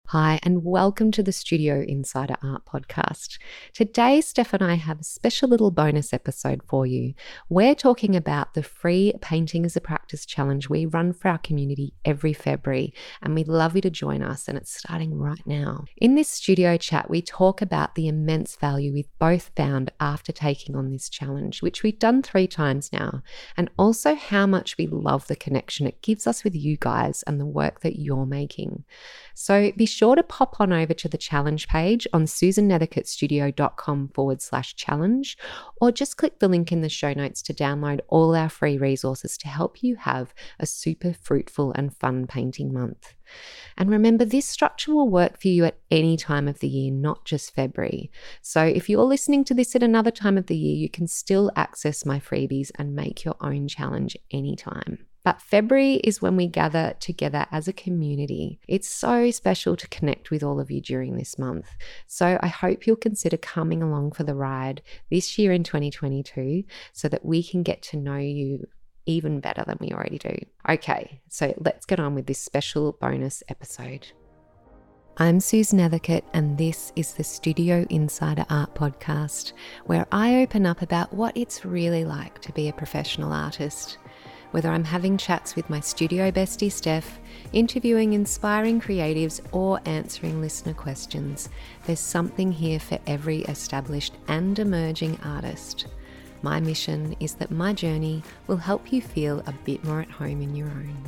Hi, and welcome to the Studio Insider Art Podcast. Today, Steph and I have a special little bonus episode for you. We're talking about the free Painting as a Practice challenge we run for our community every February, and we'd love you to join us, and it's starting right now. In this studio chat, we talk about the immense value we've both found after taking on this challenge, which we've done 3 times now, and also how much we love the connection it gives us with you guys and the work that you're making. So be sure to pop on over to the challenge page on susannethercottstudio.com/challenge, or just click the link in the show notes to download all our free resources to help you have a super fruitful and fun painting month. And remember, this structure will work for you at any time of the year, not just February. So if you're listening to this at another time of the year, you can still access my freebies and make your own challenge anytime. But February is when we gather together as a community. It's so special to connect with all of you during this month. So I hope you'll consider coming along for the ride this year in 2022 so that we can get to know you even better than we already do. Okay, so let's get on with this special bonus episode. I'm Suz Nethercott, and this is the Studio Insider Art Podcast, where I open up about what it's really like to be a professional artist. Whether I'm having chats with my studio bestie Steph, interviewing inspiring creatives, or answering listener questions, there's something here for every established and emerging artist. My mission is that my journey will help you feel a bit more at home in your own.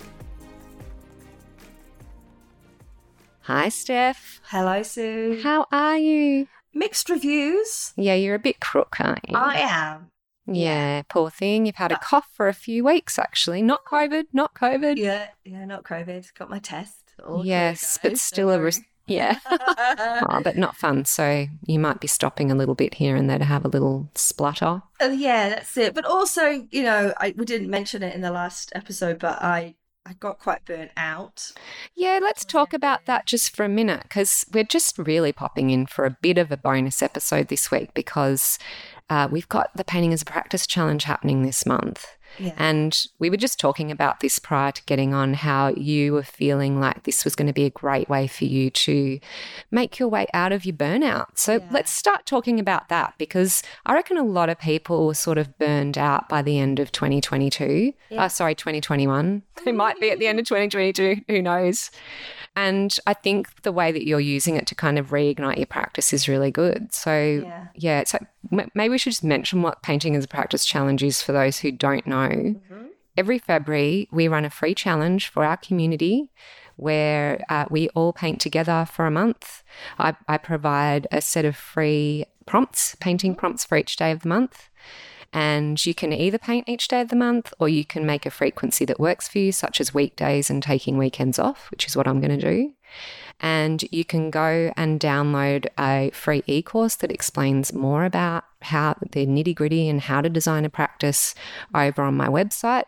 Hi, Steph. Hello, Sue. How are you? Mixed reviews. Yeah, you're a bit crook, aren't you? I am. Yeah, poor thing. You've had a cough for a few weeks, actually. Not COVID, not COVID. Yeah, not COVID. Got my test. Yes, but still yeah. Oh, but not fun. So you might be stopping a little bit here and there to have a little splutter. Yeah, that's it. But also, we didn't mention it in the last episode, but I got quite burnt out. Yeah, let's talk about that just for a minute, because we're just really popping in for a bit of a bonus episode this week because we've got the Painting as a Practice challenge happening this month. Yeah. And we were just talking about this prior to getting on, how you were feeling like this was going to be a great way for you to make your way out of your burnout. So let's start talking about that, because I reckon a lot of people were sort of burned out by the end of 2022. 2021. They might be at the end of 2022. Who knows? And I think the way that you're using it to kind of reignite your practice is really good. So, so maybe we should just mention what Painting as a Practice challenge is for those who don't know. Mm-hmm. Every February, we run a free challenge for our community where we all paint together for a month. I provide a set of free prompts, painting prompts for each day of the month. And you can either paint each day of the month, or you can make a frequency that works for you, such as weekdays and taking weekends off, which is what I'm going to do. And you can go and download a free e-course that explains more about how the nitty-gritty and how to design a practice over on my website,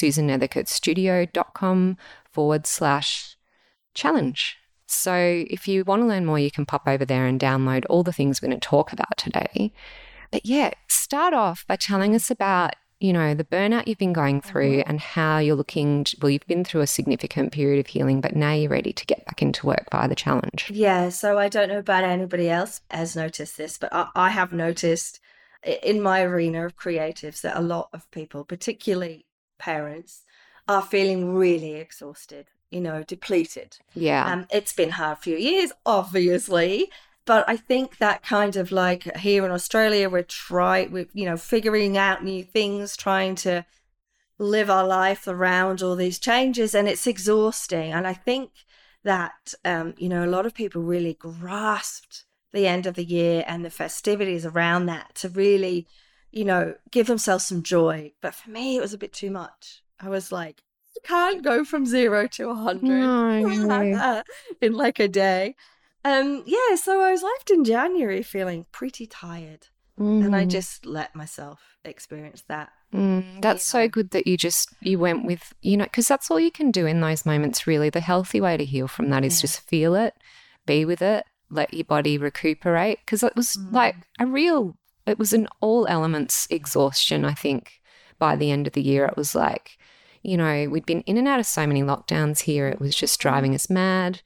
susannethercottstudio.com/challenge. So if you want to learn more, you can pop over there and download all the things we're going to talk about today. But start off by telling us about, the burnout you've been going through and how you're looking you've been through a significant period of healing, but now you're ready to get back into work via the challenge. Yeah, so I don't know about anybody else has noticed this, but I have noticed in my arena of creatives that a lot of people, particularly parents, are feeling really exhausted, depleted. Yeah. It's been a hard few years, obviously. But I think that kind of like here in Australia, we're figuring out new things, trying to live our life around all these changes, and it's exhausting. And I think that, a lot of people really grasped the end of the year and the festivities around that to really, give themselves some joy. But for me, it was a bit too much. I was like, you can't go from 0 to 100 in like a day. So I was left in January feeling pretty tired, and I just let myself experience that. That's so good that you went with, because that's all you can do in those moments, really. The healthy way to heal from that is just feel it, be with it, let your body recuperate, because it was it was an all elements exhaustion, I think, by the end of the year. It was like, we'd been in and out of so many lockdowns here. It was just driving us mad.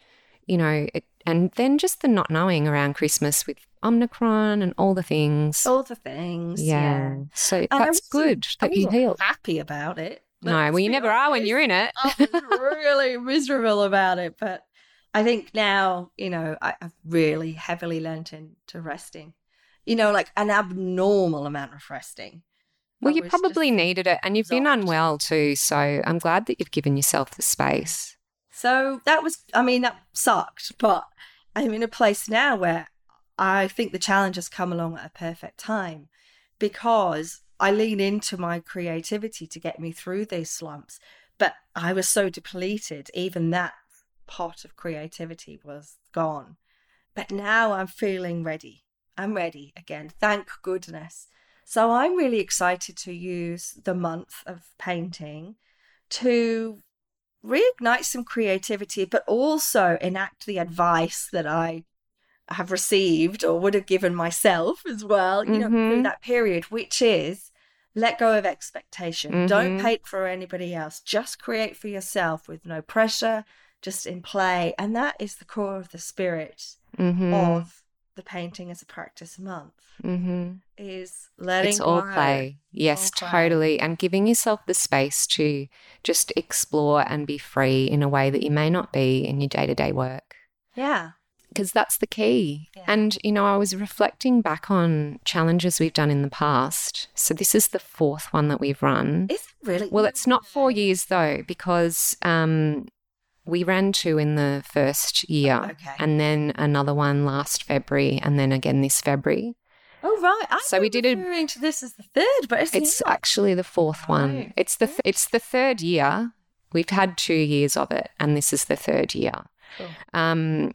and then just the not knowing around Christmas with Omicron and all the things. All the things. Yeah. So And that's good that you healed. Happy about it. No, well, you never are when you're in it. I was really miserable about it. But I think now, I've really heavily learned into resting, like an abnormal amount of resting. Well, you probably needed it, and you've been unwell too. So I'm glad that you've given yourself the space. So that sucked. But I'm in a place now where I think the challenge has come along at a perfect time, because I lean into my creativity to get me through these slumps. But I was so depleted, even that pot of creativity was gone. But now I'm feeling ready. I'm ready again, thank goodness. So I'm really excited to use the month of painting to reignite some creativity, but also enact the advice that I have received or would have given myself as well, through that period, which is let go of expectation. Don't paint for anybody else. Just create for yourself with no pressure, just in play. And that is the core of the spirit of the Painting as a Practice month, is letting It's all play. Yes, all totally. And giving yourself the space to just explore and be free in a way that you may not be in your day-to-day work. Yeah. Because that's the key. Yeah. And, I was reflecting back on challenges we've done in the past. So this is the fourth one that we've run. Is it really? Well, it's not 4 years though, because we ran 2 in the first year, and then another one last February, and then again this February. Oh, right. So we did referring to this as the third, but it's not. Actually the fourth one. It's the third year. We've had 2 years of it, and this is the third year. Cool.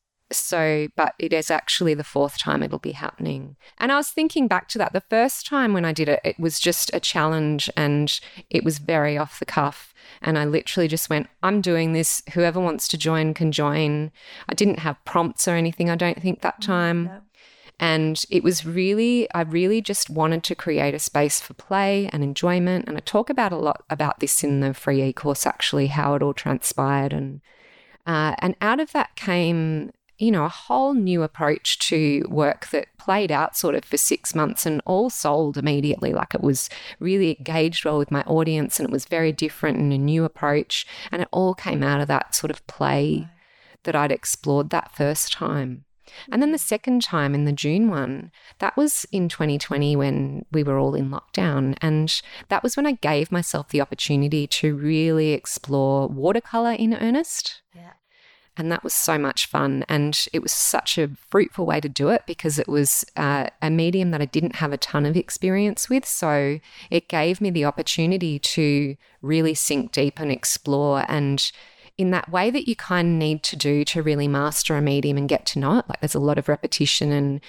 But it is actually the fourth time it'll be happening. And I was thinking back to that. The first time when I did it, it was just a challenge and it was very off the cuff. And I literally just went, I'm doing this. Whoever wants to join can join. I didn't have prompts or anything, I don't think, that time. No. And it was I really just wanted to create a space for play and enjoyment. And I talk about a lot about this in the free e-course, actually, how it all transpired. And out of that came a whole new approach to work that played out sort of for 6 months and all sold immediately. Like, it was really engaged well with my audience, and it was very different and a new approach. And it all came out of that sort of play that I'd explored that first time. And then the second time, in the June one, that was in 2020 when we were all in lockdown. And that was when I gave myself the opportunity to really explore watercolour in earnest. Yeah. And that was so much fun, and it was such a fruitful way to do it, because it was a medium that I didn't have a ton of experience with. So it gave me the opportunity to really sink deep and explore, and in that way that you kind of need to do to really master a medium and get to know it. Like, there's a lot of repetition and,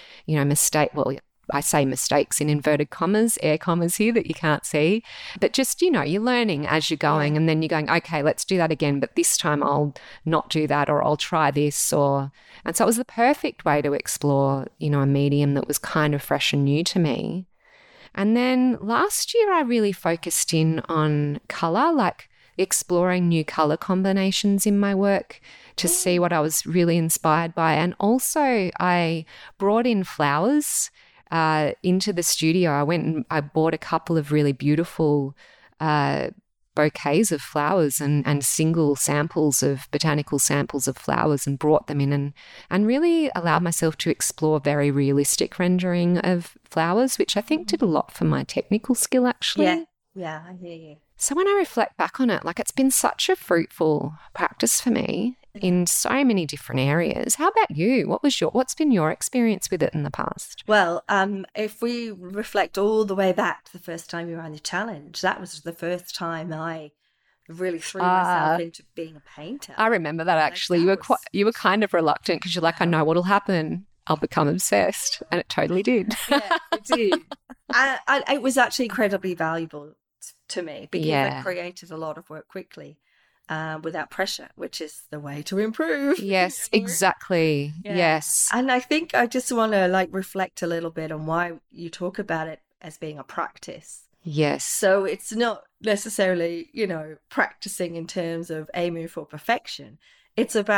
I say mistakes in inverted commas, air commas here that you can't see. But just, you're learning as you're going, and then you're going, okay, let's do that again, but this time I'll not do that, or I'll try this. And so it was the perfect way to explore, a medium that was kind of fresh and new to me. And then last year I really focused in on colour, like exploring new colour combinations in my work to see what I was really inspired by. And also I brought in flowers into the studio. I went and I bought a couple of really beautiful bouquets of flowers and single samples of botanical samples of flowers, and brought them in and really allowed myself to explore very realistic rendering of flowers, which I think did a lot for my technical skill, actually. Yeah, I hear you. So when I reflect back on it, like, it's been such a fruitful practice for me in so many different areas. How about you? What's been your experience with it in the past? Well, if we reflect all the way back to the first time you ran the challenge, that was the first time I really threw myself into being a painter. I remember that, actually. You were kind of reluctant, because you're like, I know what'll happen. I'll become obsessed. And it totally did. Yeah, it did. And it was actually incredibly valuable to me, because I created a lot of work quickly without pressure, which is the way to improve. Yes, exactly. Yeah. Yes. And I think I just want to reflect a little bit on why you talk about it as being a practice. Yes. So it's not necessarily, practicing in terms of aiming for perfection. It's about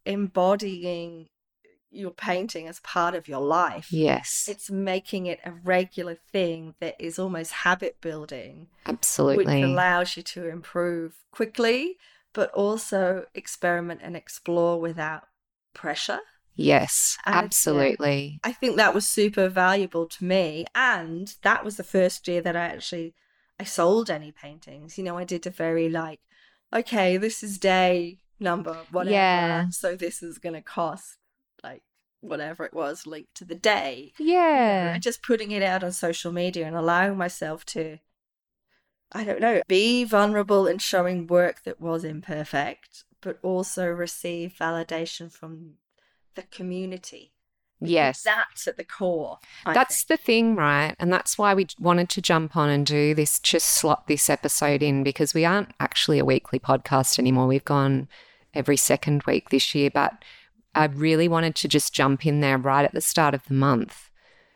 embodying your painting as part of your life. Yes. It's making it a regular thing that is almost habit building. Absolutely. Which allows you to improve quickly, but also experiment and explore without pressure. Yes, And absolutely. I think that was super valuable to me. And that was the first year that I sold any paintings. You know, I did a very like, okay, this is day number, whatever. Yeah. So this is going to cost like whatever it was linked to the day. Yeah. You know, and just putting it out on social media and allowing myself to, I don't know, be vulnerable and showing work that was imperfect, but also receive validation from the community. Yes. That's at the core. That's the thing, right? And that's why we wanted to jump on and do this, just slot this episode in, because we aren't actually a weekly podcast anymore. We've gone every second week this year, but I really wanted to just jump in there right at the start of the month.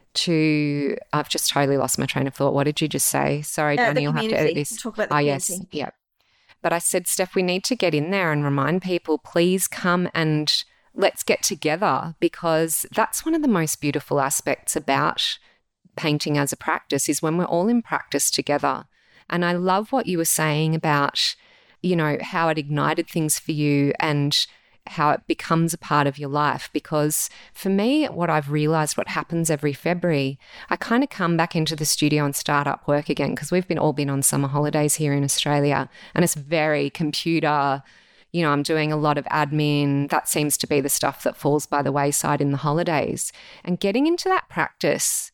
I've just totally lost my train of thought. What did you just say? Sorry, Danny, you'll have to edit this. Talk about the community. Yes, yeah. But I said, Steph, we need to get in there and remind people, please come and let's get together, because that's one of the most beautiful aspects about painting as a practice is when we're all in practice together. And I love what you were saying about, you know, how it ignited things for you and how it becomes a part of your life. Because for me, what I've realized, what happens every February, I kind of come back into the studio and start up work again, because we've all been on summer holidays here in Australia, and it's very computer. You know, I'm doing a lot of admin. That seems to be the stuff that falls by the wayside in the holidays. And getting into that practice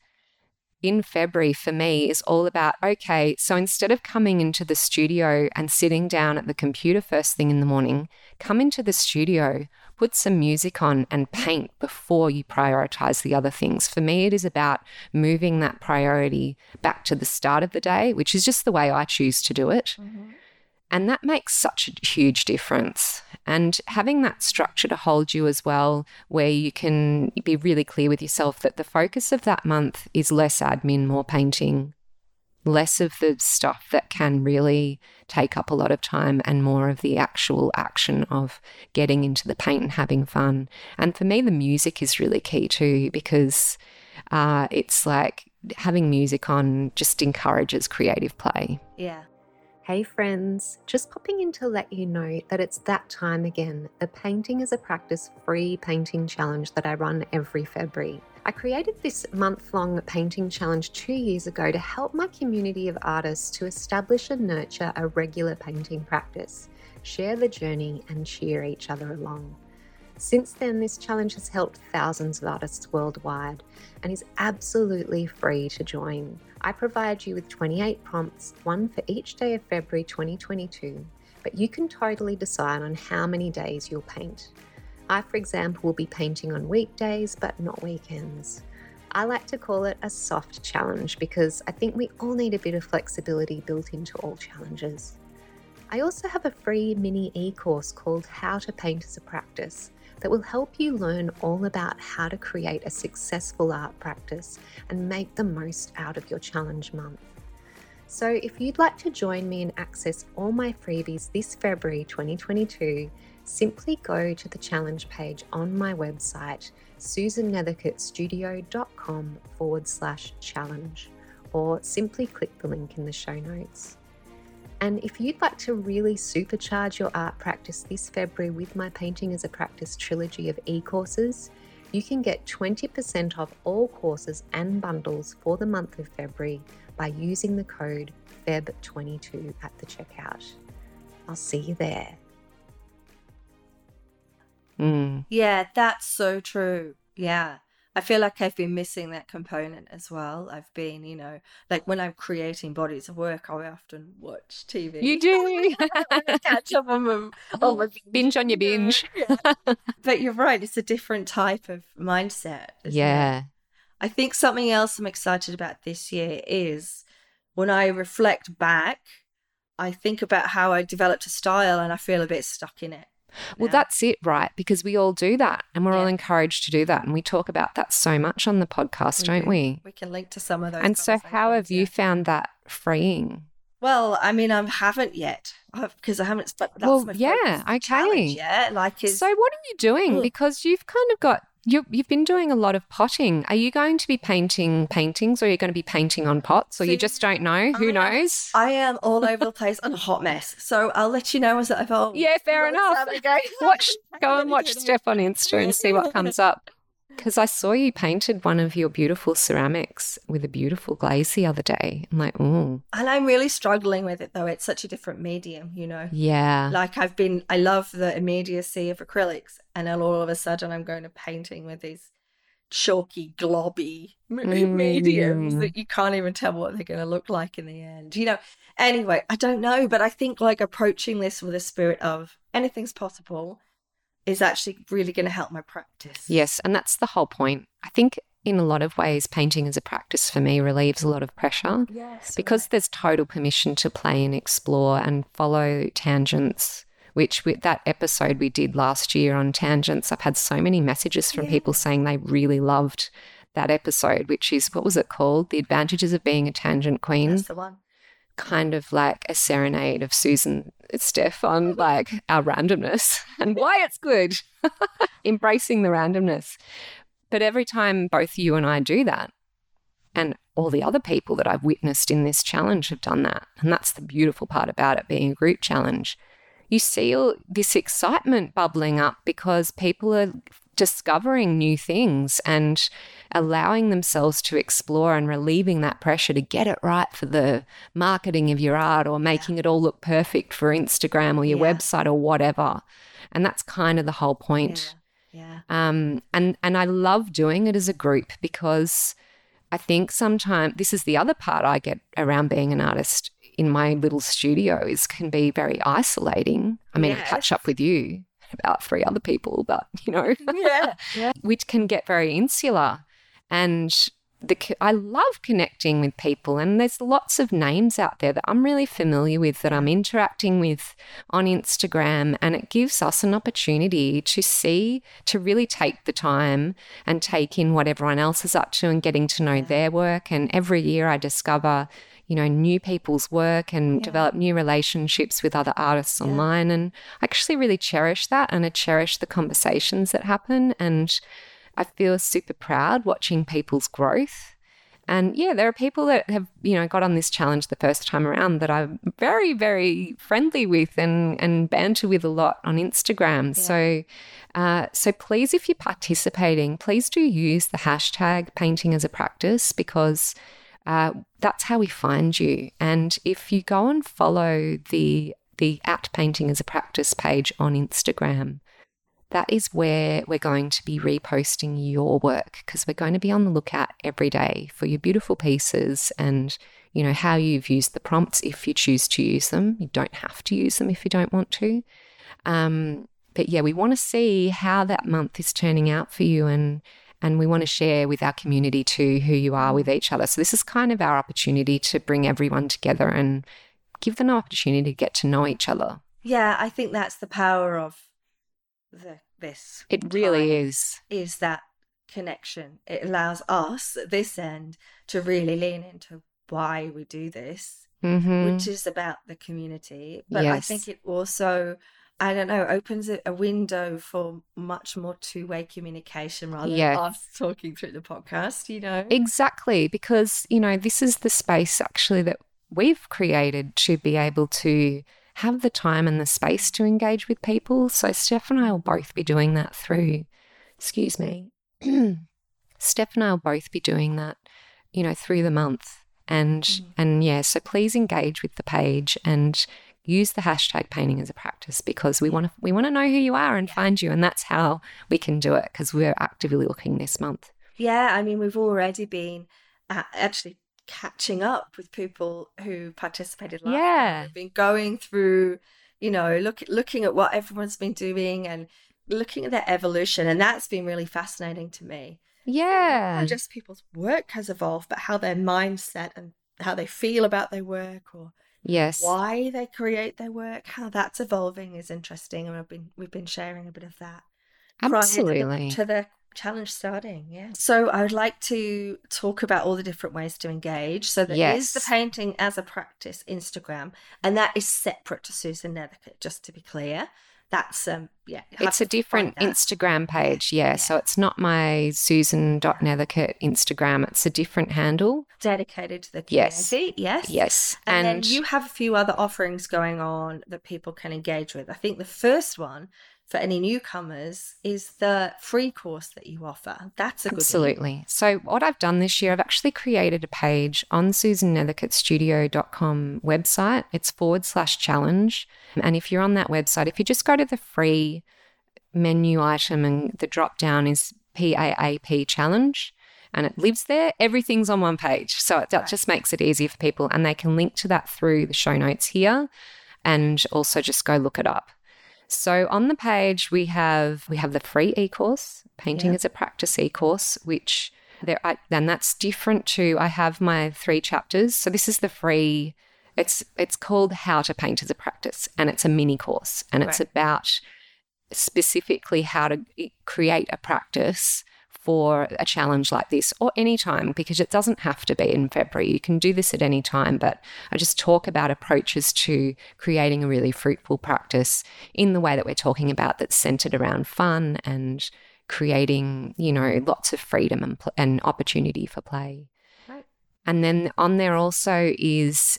in February for me is all about, okay, so instead of coming into the studio and sitting down at the computer first thing in the morning, come into the studio, put some music on and paint before you prioritize the other things. For me, it is about moving that priority back to the start of the day, which is just the way I choose to do it. Mm-hmm. And that makes such a huge difference. And having that structure to hold you as well, where you can be really clear with yourself that the focus of that month is less admin, more painting, less of the stuff that can really take up a lot of time, and more of the actual action of getting into the paint and having fun. And for me, the music is really key too, because it's like having music on just encourages creative play. Yeah. Hey friends, just popping in to let you know that it's that time again, the Painting as a Practice free painting challenge that I run every February. I created this month-long painting challenge 2 years ago to help my community of artists to establish and nurture a regular painting practice, share the journey and cheer each other along. Since then, this challenge has helped thousands of artists worldwide and is absolutely free to join. I provide you with 28 prompts, one for each day of February 2022, but you can totally decide on how many days you'll paint. I, for example, will be painting on weekdays, but not weekends. I like to call it a soft challenge because I think we all need a bit of flexibility built into all challenges. I also have a free mini e-course called How to Paint as a Practice that will help you learn all about how to create a successful art practice and make the most out of your challenge month. So if you'd like to join me and access all my freebies this February 2022, simply go to the challenge page on my website, susannethercottstudio.com/challenge, or simply click the link in the show notes. And if you'd like to really supercharge your art practice this February with my Painting as a Practice trilogy of e-courses, you can get 20% off all courses and bundles for the month of February by using the code FEB22 at the checkout. I'll see you there. Yeah, that's so true. Yeah. I feel like I've been missing that component as well. I've been, you know, like when I'm creating bodies of work, I often watch TV. You do. Catch up on my binge on your binge. Yeah. But you're right. It's a different type of mindset. Yeah. It? I think something else I'm excited about this year is when I reflect back, I think about how I developed a style and I feel a bit stuck in it. Well, that's it, right? Because we all do that and we're all encouraged to do that. And we talk about that so much on the podcast, don't we? We can link to some of those. And so how have you found that freeing? Well, I mean, I haven't yet because I haven't. But that's my focus challenge. Yeah, So what are you doing? Because you've kind of got you've been doing a lot of potting. Are you going to be painting paintings, or are you going to be painting on pots, or you just don't know? Who knows? I am all over the place and a hot mess. So I'll let you know as I evolve. Yeah, fair enough. Go and watch Steph on Insta and see what comes up. Because I saw you painted one of your beautiful ceramics with a beautiful glaze the other day. I'm like, oh. And I'm really struggling with it, though. It's such a different medium, you know? Yeah. Like I love the immediacy of acrylics. And then all of a sudden I'm going to painting with these chalky, globby mediums that you can't even tell what they're going to look like in the end. You know, anyway, I don't know. But I think like approaching this with a spirit of anything's possible is actually really going to help my practice. Yes, and that's the whole point. I think in a lot of ways, painting as a practice for me relieves a lot of pressure. Yes. Because there's total permission to play and explore and follow tangents, which with that episode we did last year on tangents, I've had so many messages from people saying they really loved that episode, which is, what was it called? The Advantages of Being a Tangent Queen. That's the one. Kind of like a serenade of Susan and Steph on like our randomness and why it's good, embracing the randomness. But every time both you and I do that, and all the other people that I've witnessed in this challenge have done that, and that's the beautiful part about it being a group challenge, you see all this excitement bubbling up because people are discovering new things and allowing themselves to explore and relieving that pressure to get it right for the marketing of your art or making it all look perfect for Instagram or your website or whatever. And that's kind of the whole point. Yeah. And I love doing it as a group because I think sometimes this is the other part I get around being an artist in my little studio is can be very isolating. I mean, I catch up with you, about 3 other people, but, you know, which can get very insular. And I love connecting with people, and there's lots of names out there that I'm really familiar with that I'm interacting with on Instagram, and it gives us an opportunity to really take the time and take in what everyone else is up to and getting to know their work. And every year I discover, you know, new people's work and develop new relationships with other artists online. And I actually really cherish that, and I cherish the conversations that happen. And I feel super proud watching people's growth. And there are people that have, you know, got on this challenge the first time around that I'm very, very friendly with and banter with a lot on Instagram. So please, if you're participating, please do use the hashtag painting as a practice, because that's how we find you. And if you go and follow the at Painting as a Practice page on Instagram, that is where we're going to be reposting your work, because we're going to be on the lookout every day for your beautiful pieces and, you know, how you've used the prompts if you choose to use them. You don't have to use them if you don't want to. But we want to see how that month is turning out for you, and we want to share with our community too who you are with each other. So this is kind of our opportunity to bring everyone together and give them an opportunity to get to know each other. Yeah, I think that's the power of this. It really is that connection. It allows us at this end to really lean into why we do this, which is about the community. But I think it also, I don't know, opens a window for much more two-way communication rather than us talking through the podcast, you know? Exactly, because, you know, this is the space actually that we've created to be able to have the time and the space to engage with people. So Steph and I will both be doing that through, Steph and I will both be doing that, you know, through the month. And so please engage with the page and use the hashtag painting as a practice, because we want to know who you are and find you. And that's how we can do it, because we're actively looking this month. Yeah, I mean, we've already been actually catching up with people who participated last time. We've been going through, you know, looking at what everyone's been doing and looking at their evolution, and that's been really fascinating to me. Yeah. Not just people's work has evolved, but how their mindset and how they feel about their work, or why they create their work, how that's evolving is interesting. And we've been sharing a bit of that. Absolutely. To the challenge starting. Yeah. So I would like to talk about all the different ways to engage. So there is the Painting as a Practice Instagram, and that is separate to Susan Nethercutt, just to be clear. That's it's a different Instagram page. Yeah. So it's not my Susan.Nethercutt Instagram. It's a different handle. Dedicated to the community. Yes. And then you have a few other offerings going on that people can engage with. I think the first one for any newcomers is the free course that you offer. That's a good Absolutely. So what I've done this year, I've actually created a page on susannethercuttstudio.com website. It's /challenge. And if you're on that website, if you just go to the free menu item and the drop down is PAAP challenge and it lives there, everything's on one page. So that just makes it easier for people, and they can link to that through the show notes here and also just go look it up. So on the page, we have the free e-course, Painting as a Practice e-course, which then that's different to, I have my 3 chapters. So this is the free, it's called How to Paint as a Practice, and it's a mini course, and it's about specifically how to create a practice for a challenge like this, or any time, because it doesn't have to be in February. You can do this at any time, but I just talk about approaches to creating a really fruitful practice in the way that we're talking about, that's centered around fun and creating, lots of freedom and opportunity for play. Right. And then on there also is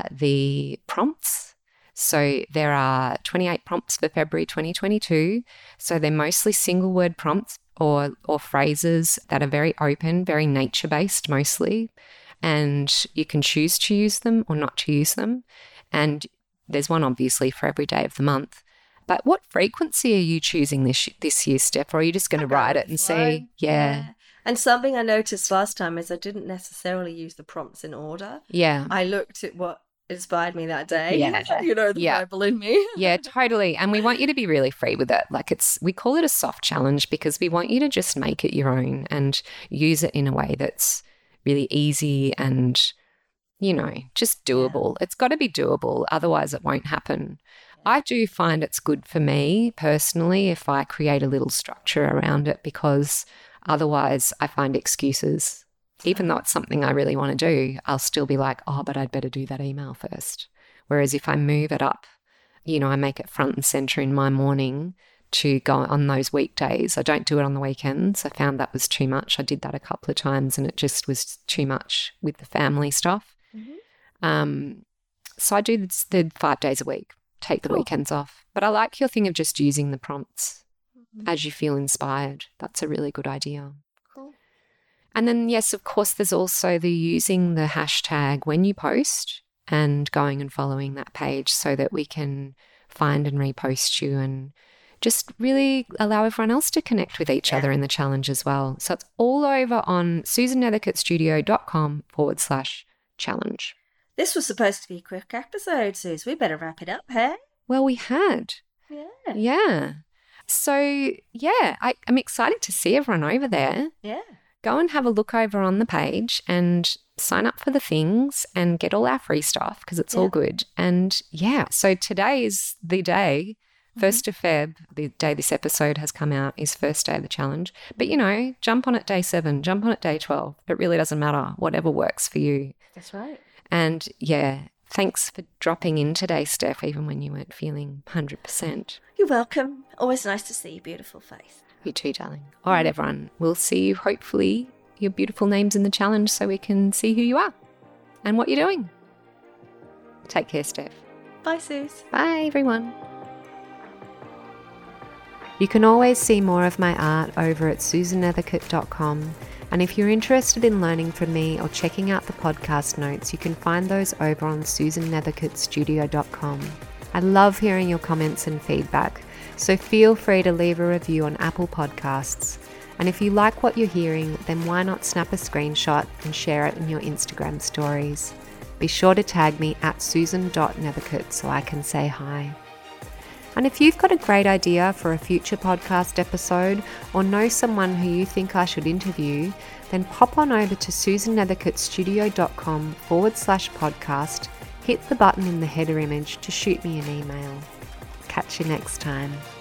the prompts. So there are 28 prompts for February 2022. So they're mostly single word prompts, or phrases that are very open, very nature-based mostly, and you can choose to use them or not to use them. And there's one obviously for every day of the month. But what frequency are you choosing this year, Steph? Or are you just going to write it and see? Yeah. And something I noticed last time is I didn't necessarily use the prompts in order. Yeah. I looked at what inspired me that day. Yeah. The Bible in me. Yeah, totally. And we want you to be really free with it. Like we call it a soft challenge because we want you to just make it your own and use it in a way that's really easy and, just doable. Yeah. It's got to be doable. Otherwise it won't happen. I do find it's good for me personally if I create a little structure around it, because otherwise I find excuses. Even though it's something I really want to do, I'll still be like, oh, but I'd better do that email first. Whereas if I move it up, I make it front and center in my morning to go on those weekdays. I don't do it on the weekends. I found that was too much. I did that a couple of times and it just was too much with the family stuff. Mm-hmm. So I do the 5 days a week, take the weekends off. But I like your thing of just using the prompts as you feel inspired. That's a really good idea. And then, yes, of course, there's also the using the hashtag when you post and going and following that page so that we can find and repost you and just really allow everyone else to connect with each other in the challenge as well. So it's all over on susannethercuttstudio.com/challenge. This was supposed to be a quick episode, Sus. We better wrap it up, hey? Well, we had. Yeah. So, I'm excited to see everyone over there. Yeah. Go and have a look over on the page and sign up for the things and get all our free stuff because it's all good. And so today is the day, 1st of Feb, the day this episode has come out, is first day of the challenge. But, jump on it day 7, jump on it day 12. It really doesn't matter, whatever works for you. That's right. And, thanks for dropping in today, Steph, even when you weren't feeling 100%. You're welcome. Always nice to see your beautiful face. You too, darling. All right, everyone. We'll see you, hopefully, your beautiful names in the challenge so we can see who you are and what you're doing. Take care, Steph. Bye, Sus. Bye, everyone. You can always see more of my art over at susannethercutt.com. And if you're interested in learning from me or checking out the podcast notes, you can find those over on susannethercuttstudio.com. I love hearing your comments and feedback, so feel free to leave a review on Apple Podcasts. And if you like what you're hearing, then why not snap a screenshot and share it in your Instagram stories? Be sure to tag me at susan.nethercutt so I can say hi. And if you've got a great idea for a future podcast episode or know someone who you think I should interview, then pop on over to susannethercuttstudio.com/podcast, hit the button in the header image to shoot me an email. Catch you next time.